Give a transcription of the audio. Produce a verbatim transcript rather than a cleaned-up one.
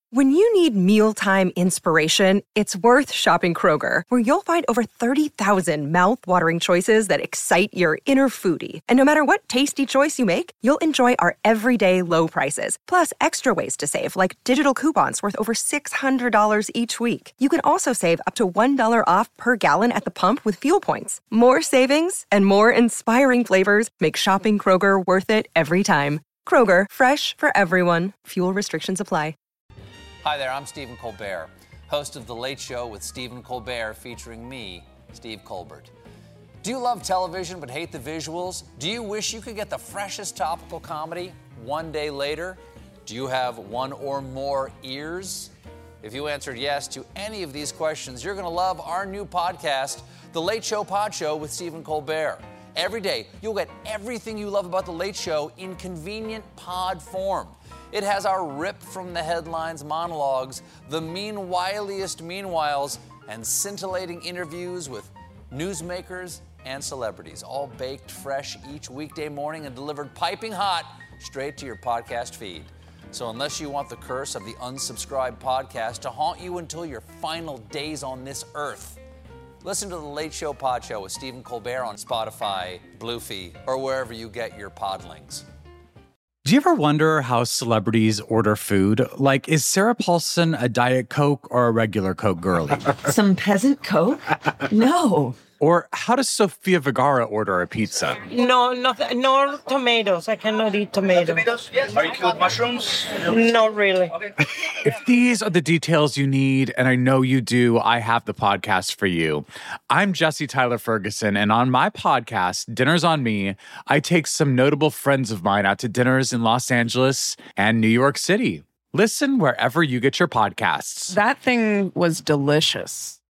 When you need mealtime inspiration, it's worth shopping Kroger, where you'll find over thirty thousand mouth-watering choices that excite your inner foodie. And no matter what tasty choice you make, you'll enjoy our everyday low prices, plus extra ways to save, like digital coupons worth over six hundred dollars each week. You can also save up to one dollar off per gallon at the pump with fuel points. More savings and more inspiring flavors make shopping Kroger worth it every time. Kroger, fresh for everyone. Fuel restrictions apply. Hi there, I'm Stephen Colbert, host of The Late Show with Stephen Colbert, featuring me, Steve Colbert. Do you love television but hate the visuals? Do you wish you could get the freshest topical comedy one day later? Do you have one or more ears? If you answered yes to any of these questions, you're going to love our new podcast, The Late Show Pod Show with Stephen Colbert. Every day, you'll get everything you love about The Late Show in convenient pod form. It has our rip from the headlines monologues, the meanwhiliest meanwhiles, and scintillating interviews with newsmakers and celebrities, all baked fresh each weekday morning and delivered piping hot straight to your podcast feed. So unless you want the curse of the unsubscribed podcast to haunt you until your final days on this earth, listen to The Late Show Pod Show with Stephen Colbert on Spotify, Bluefy, or wherever you get your podlings. Do you ever wonder how celebrities order food? Like, is Sarah Paulson a Diet Coke or a regular Coke girlie? Some peasant Coke? No. Or how does Sofia Vergara order a pizza? No, no, no tomatoes. I cannot eat tomatoes. Tomatoes? Yes. Are you cool with mushrooms? Not really. Okay. If these are the details you need, and I know you do, I have the podcast for you. I'm Jesse Tyler Ferguson, and on my podcast, Dinners on Me, I take some notable friends of mine out to dinners in Los Angeles and New York City. Listen wherever you get your podcasts. That thing was delicious.